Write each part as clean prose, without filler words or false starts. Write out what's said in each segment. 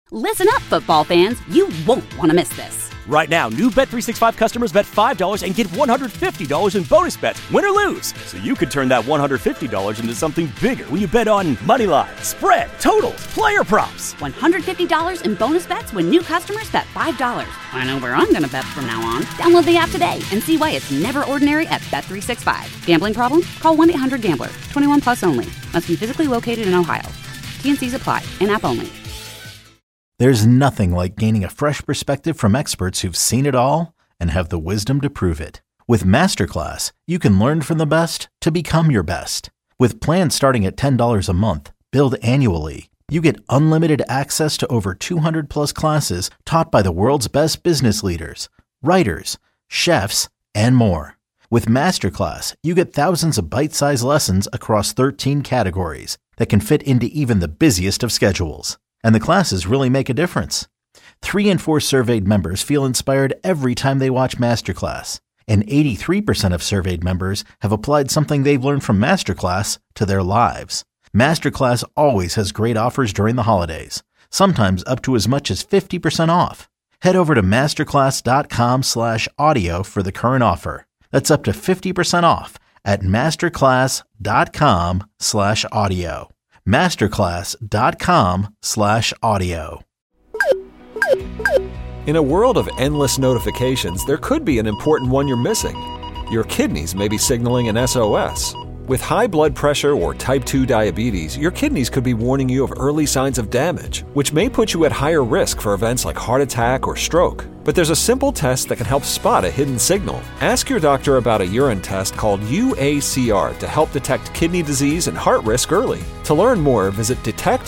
Listen up, football fans. You won't want to miss this. Right now, new Bet365 customers bet $5 and get $150 in bonus bets, win or lose. So you could turn that $150 into something bigger when you bet on money line, spread, totals, player props. $150 in bonus bets when new customers bet $5. I know where I'm going to bet from now on. Download the app today and see why it's never ordinary at Bet365. Gambling problem? Call 1-800-GAMBLER. 21 plus only. Must be physically located in Ohio. T&Cs apply. In-app only. There's nothing like gaining a fresh perspective from experts who've seen it all and have the wisdom to prove it. With Masterclass, you can learn from the best to become your best. With plans starting at $10 a month, billed annually, you get unlimited access to over 200 plus classes taught by the world's best business leaders, writers, chefs, and more. With Masterclass, you get thousands of bite-sized lessons across 13 categories that can fit into even the busiest of schedules. And the classes really make a difference. 3 in 4 surveyed members feel inspired every time they watch Masterclass. And 83% of surveyed members have applied something they've learned from Masterclass to their lives. Masterclass always has great offers during the holidays, sometimes up to as much as 50% off. Head over to masterclass.com/audio for the current offer. That's up to 50% off at masterclass.com/audio. masterclass.com/audio. In a world of endless notifications, there could be an important one you're missing. Your kidneys may be signaling an SOS. With high blood pressure or type 2 diabetes, your kidneys could be warning you of early signs of damage, which may put you at higher risk for events like heart attack or stroke. But there's a simple test that can help spot a hidden signal. Ask your doctor about a urine test called UACR to help detect kidney disease and heart risk early. To learn more, visit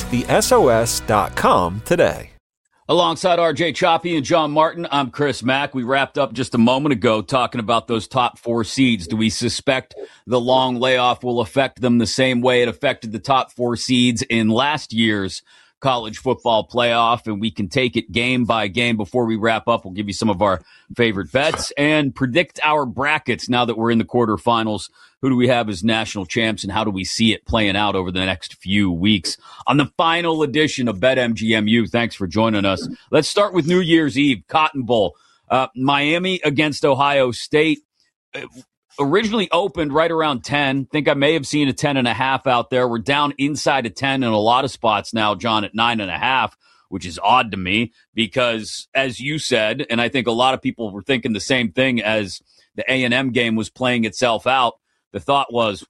detectthesos.com today. Alongside RJ Choppy and John Martin, I'm Chris Mack. We wrapped up just a moment ago talking about those top 4 seeds. Do we suspect the long layoff will affect them the same way it affected the top 4 seeds in last year's college football playoff? And we can take it game by game. Before we wrap up, we'll give you some of our favorite bets and predict our brackets now that we're in the quarterfinals. Who do we have as national champs, and how do we see it playing out over the next few weeks on the final edition of BetMGMU? Thanks for joining us. Let's start with New Year's Eve, Cotton Bowl. Miami against Ohio State. Originally opened right around 10. Think I may have seen a 10.5 out there. We're down inside of 10 in a lot of spots now, John, at 9.5, which is odd to me because, as you said, and I think a lot of people were thinking the same thing as the A&M game was playing itself out, the thought was,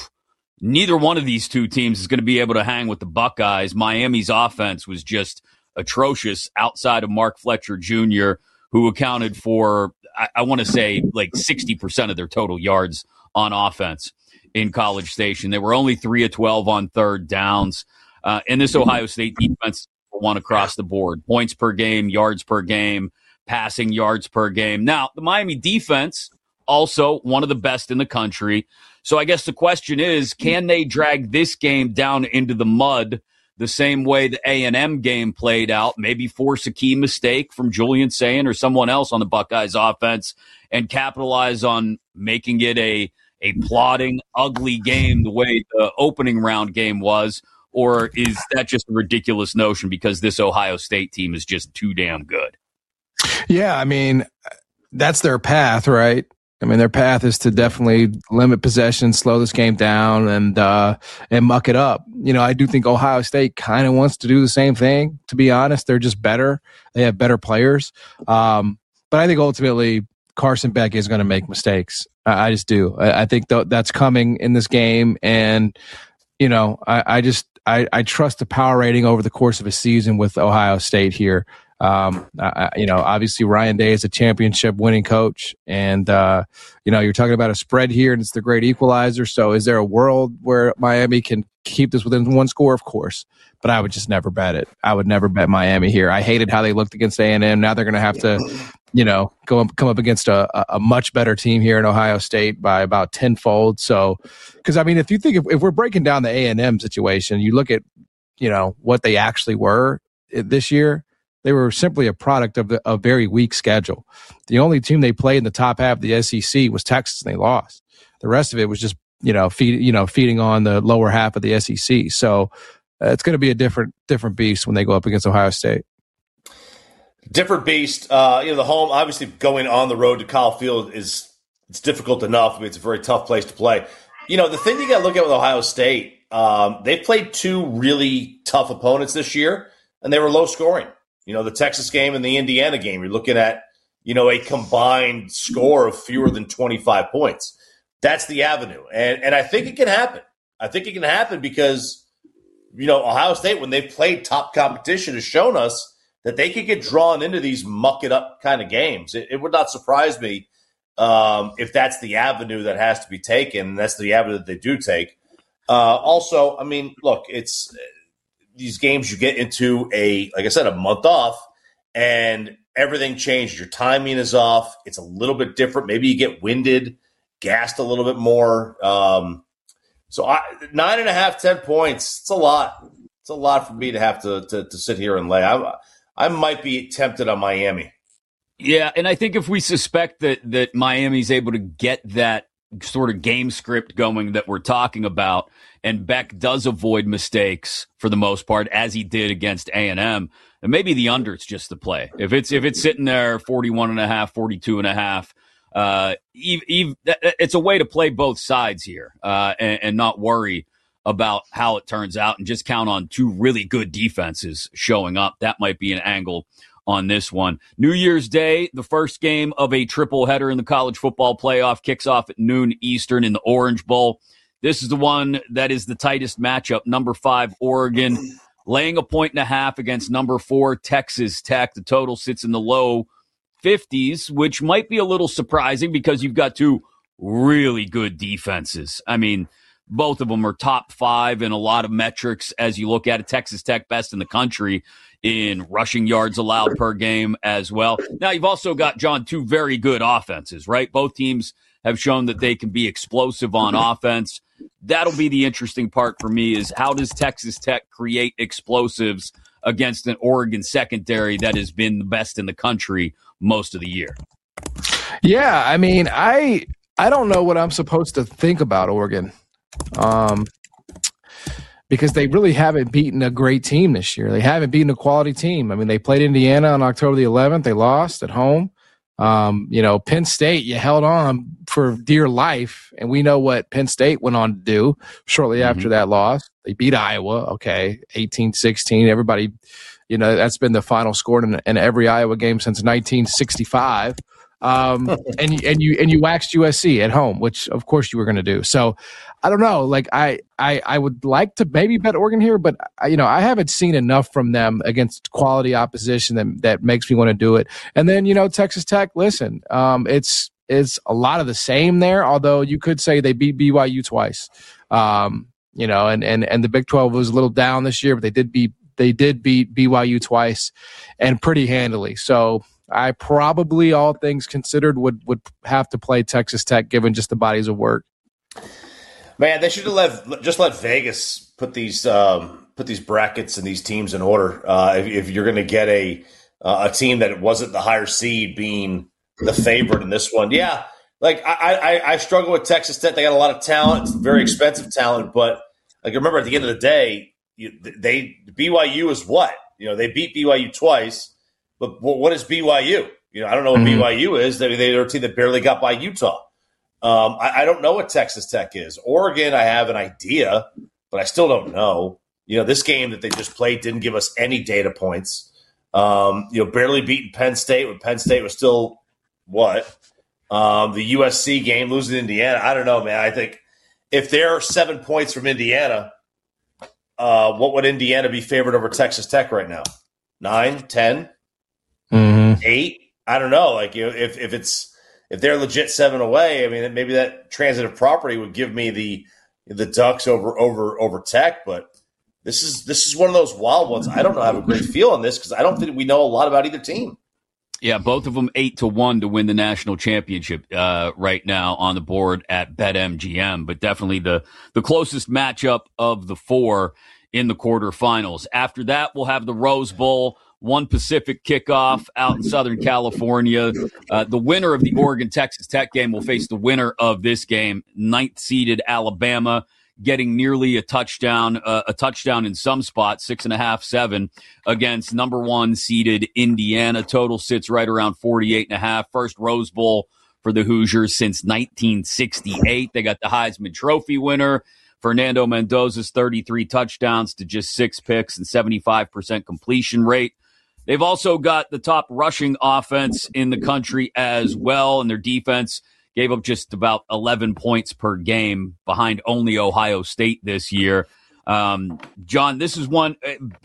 neither one of these two teams is going to be able to hang with the Buckeyes. Miami's offense was just atrocious outside of Mark Fletcher Jr., who accounted for, I want to say, like 60% of their total yards on offense in College Station. They were only 3 of 12 on third downs. And this Ohio State defense won across the board. Points per game, yards per game, passing yards per game. Now, the Miami defense, also one of the best in the country. So I guess the question is, can they drag this game down into the mud the same way the A&M game played out, maybe force a key mistake from Julian Sayin or someone else on the Buckeyes offense and capitalize on making it a plodding, ugly game the way the opening round game was? Or is that just a ridiculous notion because this Ohio State team is just too damn good? Yeah, I mean, that's their path, right? I mean, their path is to definitely limit possession, slow this game down, and muck it up. You know, I do think Ohio State kind of wants to do the same thing, to be honest. They're just better. They have better players. But I think ultimately Carson Beck is going to make mistakes. I just do. I think that's coming in this game. And, you know, I trust the power rating over the course of a season with Ohio State here. You know, obviously Ryan Day is a championship winning coach, and you know, you're talking about a spread here, and it's the great equalizer. So, is there a world where Miami can keep this within one score? Of course, but I would just never bet it. I would never bet Miami here. I hated how they looked against A&M. Now they're going to have to, you know, come up against a much better team here in Ohio State by about tenfold. So, because I mean, if you think if we're breaking down the A&M situation, you look at, you know, what they actually were this year. They were simply a product of a very weak schedule. The only team they played in the top half of the SEC was Texas, and they lost. The rest of it was just, feeding on the lower half of the SEC. So it's going to be a different beast when they go up against Ohio State. Different beast. The home, obviously going on the road to Kyle Field it's difficult enough. I mean, it's a very tough place to play. The thing you got to look at with Ohio State, they've played two really tough opponents this year, and they were low scoring. The Texas game and the Indiana game, you're looking at, a combined score of fewer than 25 points. That's the avenue. And I think it can happen. I think it can happen because, Ohio State, when they've played top competition, has shown us that they could get drawn into these muck-it-up kind of games. It would not surprise me if that's the avenue that has to be taken, and that's the avenue that they do take. Also, I mean, look, it's these games you get into like I said, a month off, and everything changes. Your timing is off. It's a little bit different. Maybe you get winded, gassed a little bit more. So 9.5, 10 points, it's a lot. It's a lot for me to have to sit here and lay. I might be tempted on Miami. Yeah, and I think if we suspect that Miami's able to get that sort of game script going that we're talking about, and Beck does avoid mistakes for the most part, as he did against A&M, and maybe the under's just the play. If it's sitting there 41.5, 42.5, it's a way to play both sides here and not worry about how it turns out and just count on two really good defenses showing up. That might be an angle on this one. New Year's Day, the first game of a triple header in the college football playoff, kicks off at noon Eastern in the Orange Bowl. This is the one that is the tightest matchup. Number 5, Oregon, laying 1.5 against number 4, Texas Tech. The total sits in the low 50s, which might be a little surprising because you've got two really good defenses. I mean, both of them are top 5 in a lot of metrics as you look at it. Texas Tech best in the country in rushing yards allowed per game as well. Now, you've also got, John, two very good offenses, right? Both teams have shown that they can be explosive on offense. That'll be the interesting part for me, is how does Texas Tech create explosives against an Oregon secondary that has been the best in the country most of the year? Yeah, I mean, I don't know what I'm supposed to think about Oregon. Because they really haven't beaten a great team this year. They haven't beaten a quality team. I mean, they played Indiana on October the 11th. They lost at home. Penn State, you held on for dear life, and we know what Penn State went on to do shortly after that loss. They beat Iowa, 18-16. Everybody, that's been the final score in every Iowa game since 1965. And you waxed USC at home, which of course you were going to do. So I don't know. Like I would like to maybe bet Oregon here, but I haven't seen enough from them against quality opposition that makes me want to do it. And then Texas Tech. Listen, it's a lot of the same there. Although you could say they beat BYU twice. And the Big 12 was a little down this year, but they did beat BYU twice and pretty handily. So I probably, all things considered, would have to play Texas Tech given just the bodies of work. Man, they should have let Vegas put these brackets and these teams in order. If you're going to get a team that wasn't the higher seed being the favorite in this one, yeah. Like I struggle with Texas Tech. They got a lot of talent, it's very expensive talent, but like remember at the end of the day, BYU is what they beat BYU twice. But what is BYU? I don't know what BYU is. They're a team that barely got by Utah. I don't know what Texas Tech is. Oregon, I have an idea, but I still don't know. This game that they just played didn't give us any data points. Barely beating Penn State when Penn State was still what? The USC game, losing to Indiana. I don't know, man. I think if they're 7 points from Indiana, what would Indiana be favored over Texas Tech right now? 9, 10? 8? I don't know. Like if they're legit 7 away, I mean maybe that transitive property would give me the Ducks over Tech, but this is one of those wild ones. I don't know. I have a great feel on this because I don't think we know a lot about either team. Yeah, both of them 8-1 to win the national championship right now on the board at BetMGM, but definitely the closest matchup of the 4 in the quarterfinals. After that, we'll have the Rose Bowl. 1 Pacific kickoff out in Southern California. The winner of the Oregon-Texas Tech game will face the winner of this game, 9th-seeded Alabama. getting nearly a touchdown in some spots, 6.5, 7 against number 1 seeded Indiana. Total sits right around 48.5. First Rose Bowl for the Hoosiers since 1968. They got the Heisman Trophy winner, Fernando Mendoza's 33 touchdowns to just 6 picks and 75% completion rate. They've also got the top rushing offense in the country as well, and their defense gave up just about 11 points per game behind only Ohio State this year. John, this is one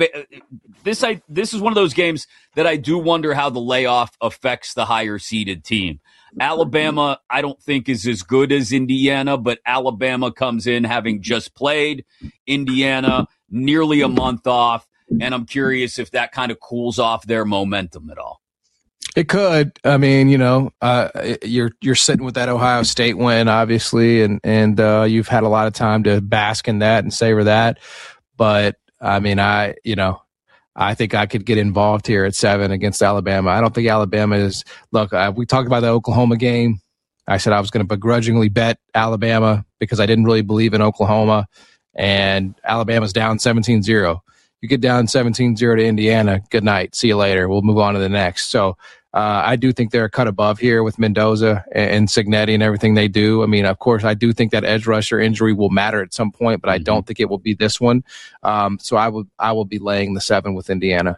of those games that I do wonder how the layoff affects the higher seeded team. Alabama, I don't think is as good as Indiana, but Alabama comes in having just played Indiana nearly a month off, and I'm curious if that kind of cools off their momentum at all. It could. I mean, you're sitting with that Ohio State win, obviously, and you've had a lot of time to bask in that and savor that. But I mean, I think I could get involved here at 7 against Alabama. I don't think Alabama is. Look, we talked about the Oklahoma game. I said I was going to begrudgingly bet Alabama because I didn't really believe in Oklahoma, and Alabama's down 17-0. You get down 17-0 to Indiana, good night. See you later. We'll move on to the next. So I do think they're a cut above here with Mendoza and Cignetti and everything they do. I mean, of course, I do think that edge rusher injury will matter at some point, but I don't think it will be this one. So I will be laying the 7 with Indiana.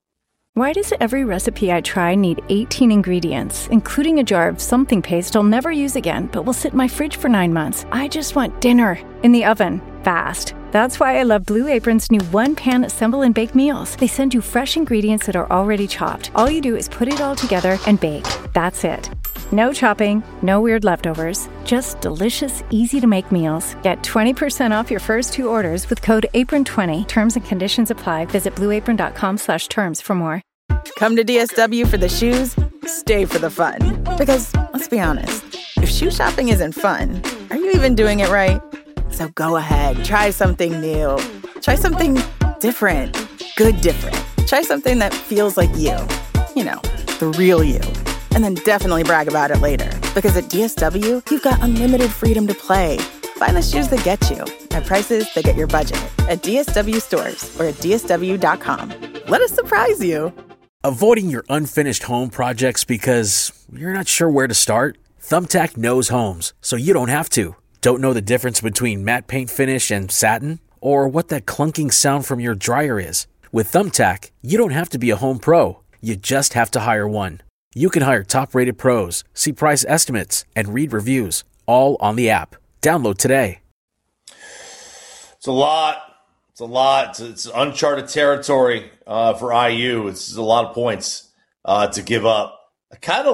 Why does every recipe I try need 18 ingredients, including a jar of something paste I'll never use again, but will sit in my fridge for 9 months? I just want dinner in the oven, fast. That's why I love Blue Apron's new one-pan assemble and bake meals. They send you fresh ingredients that are already chopped. All you do is put it all together and bake. That's it. No chopping, no weird leftovers, just delicious, easy-to-make meals. Get 20% off your first 2 orders with code APRON20. Terms and conditions apply. Visit blueapron.com/terms for more. Come to DSW for the shoes, stay for the fun. Because, let's be honest, if shoe shopping isn't fun, are you even doing it right? So go ahead, try something new. Try something different. Good different. Try something that feels like you. You know, the real you. And then definitely brag about it later. Because at DSW, you've got unlimited freedom to play. Find the shoes that get you at prices that get your budget at DSW stores or at DSW.com. Let us surprise you. Avoiding your unfinished home projects because you're not sure where to start? Thumbtack knows homes, so you don't have to. Don't know the difference between matte paint finish and satin? Or what that clunking sound from your dryer is? With Thumbtack, you don't have to be a home pro. You just have to hire one. You can hire top-rated pros, see price estimates, and read reviews, all on the app. Download today. It's a lot. It's uncharted territory for IU. It's a lot of points to give up. I kind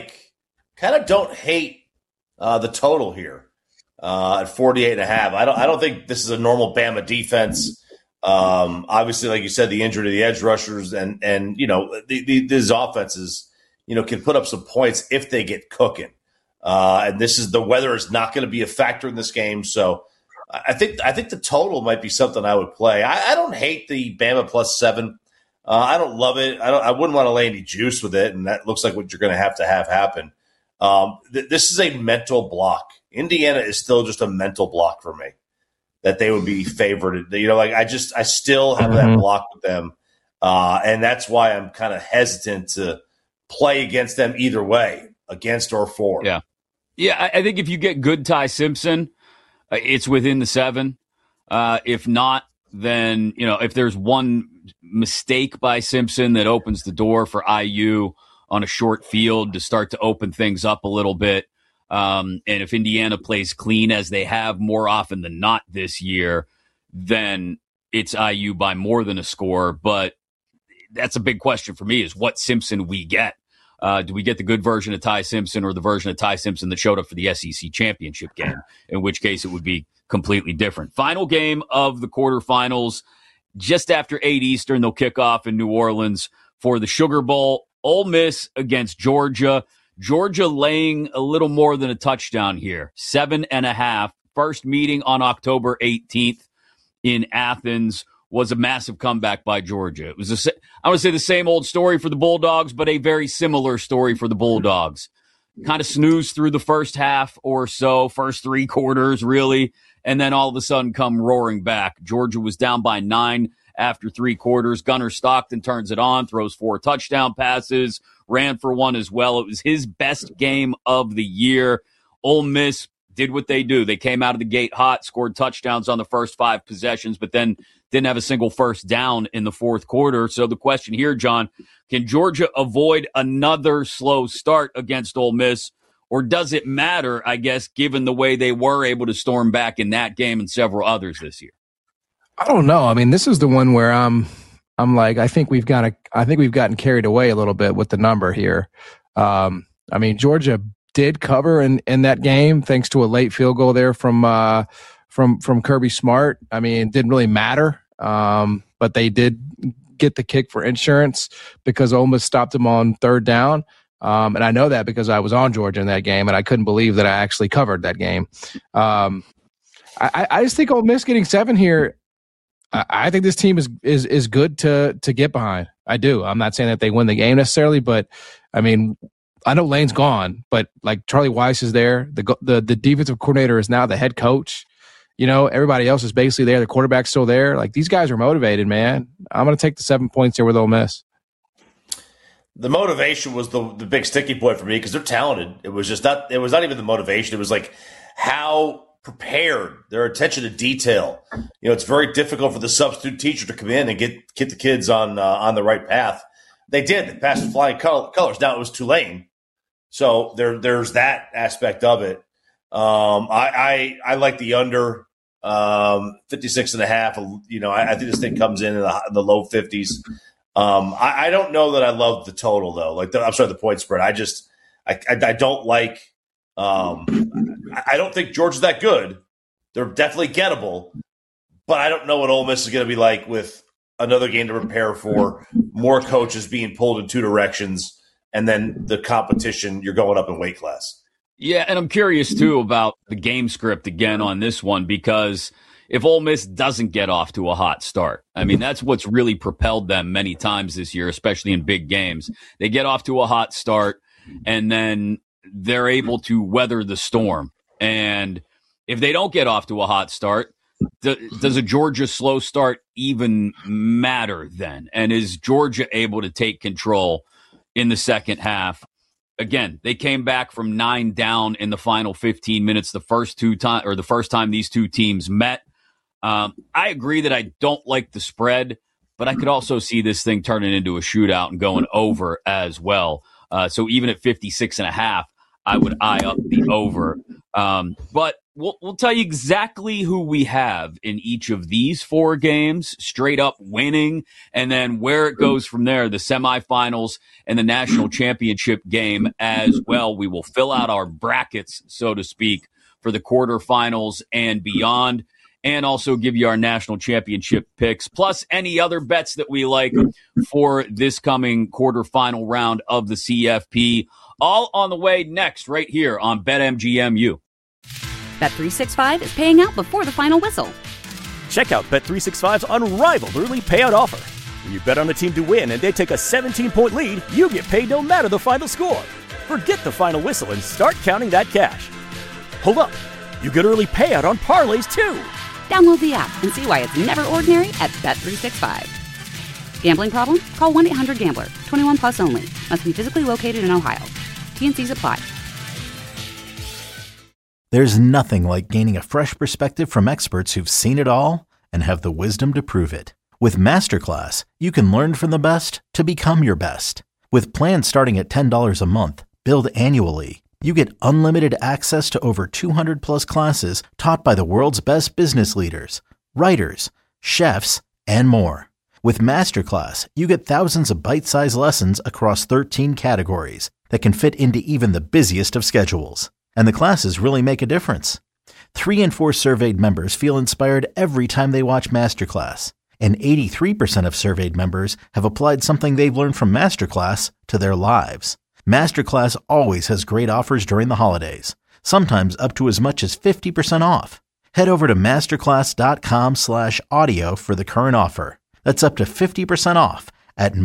of don't hate the total here at 48.5. I don't think this is a normal Bama defense. Obviously, like you said, the injury to the edge rushers and these offenses, can put up some points if they get cooking. And the weather is not going to be a factor in this game. So I think the total might be something I would play. I don't hate the Bama +7. I don't love it. I wouldn't want to lay any juice with it, and that looks like what you're going to have happen. This is a mental block. Indiana is still just a mental block for me that they would be favored. I still have that block with them, and that's why I'm kind of hesitant to play against them either way, against or for. Yeah. I think if you get good Ty Simpson, it's within the 7. If not, then, if there's one mistake by Simpson that opens the door for IU on a short field to start to open things up a little bit, and if Indiana plays clean as they have more often than not this year, then it's IU by more than a score. But that's a big question for me, is what Simpson we get. Do we get the good version of Ty Simpson or the version of Ty Simpson that showed up for the SEC championship game, in which case it would be completely different. Final game of the quarterfinals, just after 8 Eastern, they'll kick off in New Orleans for the Sugar Bowl. Ole Miss against Georgia. Georgia laying a little more than a touchdown here, 7.5. First meeting on October 18th in Athens was a massive comeback by Georgia. It was I want to say the same old story for the Bulldogs, but a very similar story for the Bulldogs. Kind of snoozed through the first half or so, first 3 quarters, really, and then all of a sudden come roaring back. Georgia was down by 9 after 3 quarters. Gunnar Stockton turns it on, throws 4 touchdown passes, ran for 1 as well. It was his best game of the year. Ole Miss did what they do. They came out of the gate hot, scored touchdowns on the first 5 possessions, but then didn't have a single first down in the fourth quarter. So the question here, John, can Georgia avoid another slow start against Ole Miss, or does it matter, I guess, given the way they were able to storm back in that game and several others this year? I don't know. I mean, this is the one where I'm like, I think we've gotten carried away a little bit with the number here. I mean, Georgia did cover in that game thanks to a late field goal there from Kirby Smart. I mean, it didn't really matter, but they did get the kick for insurance because Ole Miss stopped them on 3rd down. And I know that because I was on Georgia in that game, and I couldn't believe that I actually covered that game. I just think Ole Miss getting 7 here, I think this team is good to get behind. I do. I'm not saying that they win the game necessarily, but I mean, I know Lane's gone, but like Charlie Weiss is there. The defensive coordinator is now the head coach. You know, everybody else is basically there. The quarterback's still there. Like, these guys are motivated, man. I'm going to take the 7 points here with Ole Miss. The motivation was the big sticky point for me because they're talented. It was not even the motivation. It was like how prepared, their attention to detail. You know, it's very difficult for the substitute teacher to come in and get the kids on the right path. They did. They passed with flying colors. Now it was Tulane. So there's that aspect of it. I like the under 56.5. You know, I think this thing comes in the low 50s. I don't know that I love the total though. The point spread. I don't like. I don't think Georgia's that good. They're definitely gettable, but I don't know what Ole Miss is going to be like with another game to prepare for, more coaches being pulled in 2 directions, and then the competition, you're going up in weight class. Yeah, and I'm curious, too, about the game script again on this one, because if Ole Miss doesn't get off to a hot start, I mean, that's what's really propelled them many times this year, especially in big games. They get off to a hot start, and then they're able to weather the storm. And if they don't get off to a hot start, does a Georgia slow start even matter then? And is Georgia able to take control in the second half? Again, they came back from 9 down in the final 15 minutes the first time these two teams met. I agree that I don't like the spread, but I could also see this thing turning into a shootout and going over as well. So even at 56.5, I would eye up the over. But we'll tell you exactly who we have in each of these 4 games, straight up winning, and then where it goes from there, the semifinals and the national championship game as well. We will fill out our brackets, so to speak, for the quarterfinals and beyond, and also give you our national championship picks, plus any other bets that we like for this coming quarterfinal round of the CFP. All on the way next, right here on BetMGMU. Bet365 is paying out before the final whistle. Check out Bet365's unrivaled early payout offer. When you bet on a team to win and they take a 17-point lead, you get paid no matter the final score. Forget the final whistle and start counting that cash. Hold up. You get early payout on parlays, too. Download the app and see why it's never ordinary at Bet365. Gambling problem? Call 1-800-GAMBLER. 21 plus only. Must be physically located in Ohio. T&Cs apply. There's nothing like gaining a fresh perspective from experts who've seen it all and have the wisdom to prove it. With Masterclass, you can learn from the best to become your best. With plans starting at $10 a month, billed annually, you get unlimited access to over 200 plus classes taught by the world's best business leaders, writers, chefs, and more. With Masterclass, you get thousands of bite-sized lessons across 13 categories that can fit into even the busiest of schedules. And the classes really make a difference. 3 in 4 surveyed members feel inspired every time they watch Masterclass. And 83% of surveyed members have applied something they've learned from Masterclass to their lives. Masterclass always has great offers during the holidays, sometimes up to as much as 50% off. Head over to masterclass.com/audio for the current offer. That's up to 50% off at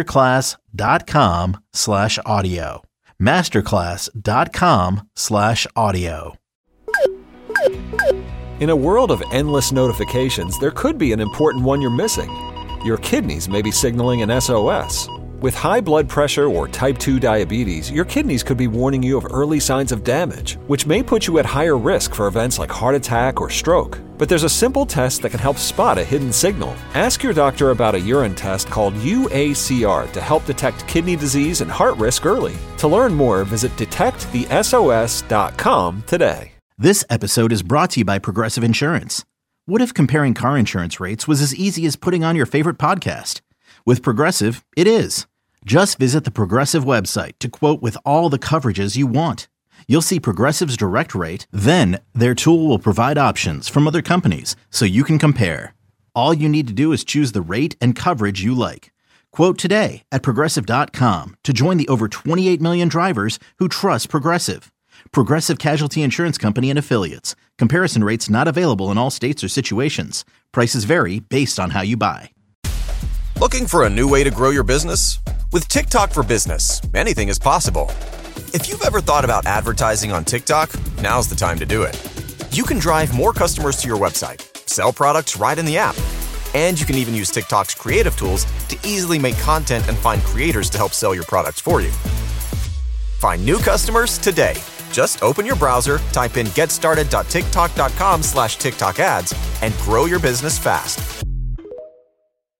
masterclass.com/audio. Masterclass.com/audio. In a world of endless notifications, there could be an important one you're missing. Your kidneys may be signaling an SOS. With high blood pressure or type 2 diabetes, your kidneys could be warning you of early signs of damage, which may put you at higher risk for events like heart attack or stroke. But there's a simple test that can help spot a hidden signal. Ask your doctor about a urine test called UACR to help detect kidney disease and heart risk early. To learn more, visit detectthesos.com today. This episode is brought to you by Progressive Insurance. What if comparing car insurance rates was as easy as putting on your favorite podcast? With Progressive, it is. Just visit the Progressive website to quote with all the coverages you want. You'll see Progressive's direct rate, then their tool will provide options from other companies so you can compare. All you need to do is choose the rate and coverage you like. Quote today at Progressive.com to join the over 28 million drivers who trust Progressive. Progressive Casualty Insurance Company and Affiliates. Comparison rates not available in all states or situations. Prices vary based on how you buy. Looking for a new way to grow your business? With TikTok for Business, anything is possible. If you've ever thought about advertising on TikTok, now's the time to do it. You can drive more customers to your website, sell products right in the app, and you can even use TikTok's creative tools to easily make content and find creators to help sell your products for you. Find new customers today. Just open your browser, type in getstarted.tiktok.com/TikTok ads, and grow your business fast.